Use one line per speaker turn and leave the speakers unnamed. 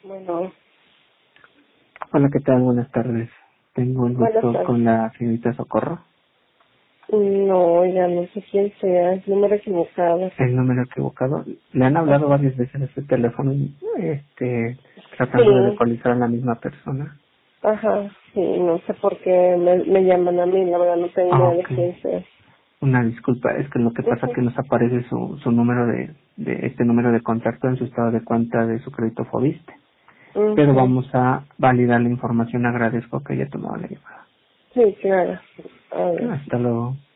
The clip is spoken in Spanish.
Bueno,
Hola, ¿qué tal? Buenas tardes. Tengo el
buenas
gusto
tardes.
con la señorita Socorro.
No, ya no sé quién sea, es número equivocado.
El número equivocado. Le han hablado
Ajá.
varias veces a este teléfono, tratando de
Sí,
localizar a la misma persona.
ajá, sí, no sé por qué me llaman a mí, la verdad no tengo idea de
Ok.
quién sea.
Una disculpa, es que lo que pasa es
Ujú,
que nos aparece su número de este número de contacto en su estado de cuenta de su crédito Fobiste. Pero
ujú.
vamos a validar la información. Agradezco que haya tomado la llamada.
Sí, claro. A ver.
Hasta luego.